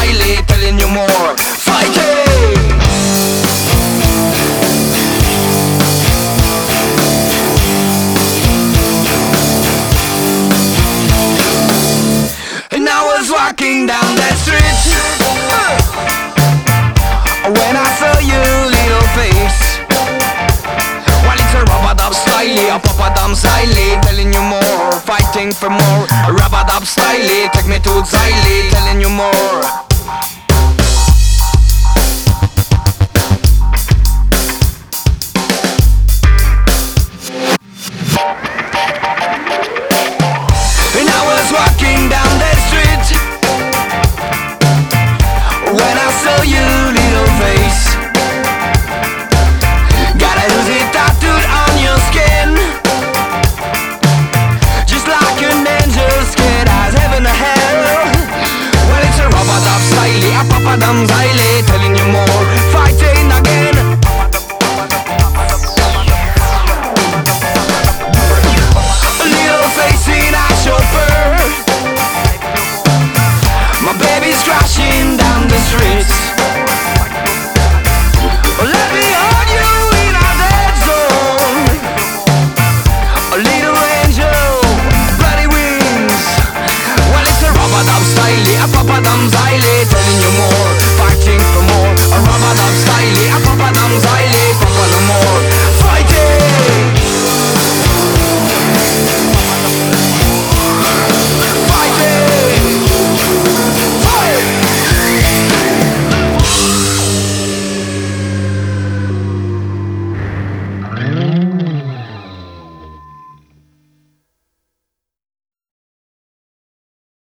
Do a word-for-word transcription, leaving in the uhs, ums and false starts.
Siley, telling you more. Fighting! And I was walking down that street when I saw your little face. Well, it's a rub-a-dub Siley, a pop-a-dum Siley, telling you more, fighting for more. Rub-a-dub Siley, take me to Siley, telling you more. And I was walking down that street when I saw your little face. Got a Uzi tattooed on your skin, just like an angel's skin has heaven or hell. Well, it's a rub-a-dub Siley, a pop-a-dum Siley, telling you more, fighting again. A little face in a chauffeur, my baby's crashing down the streets.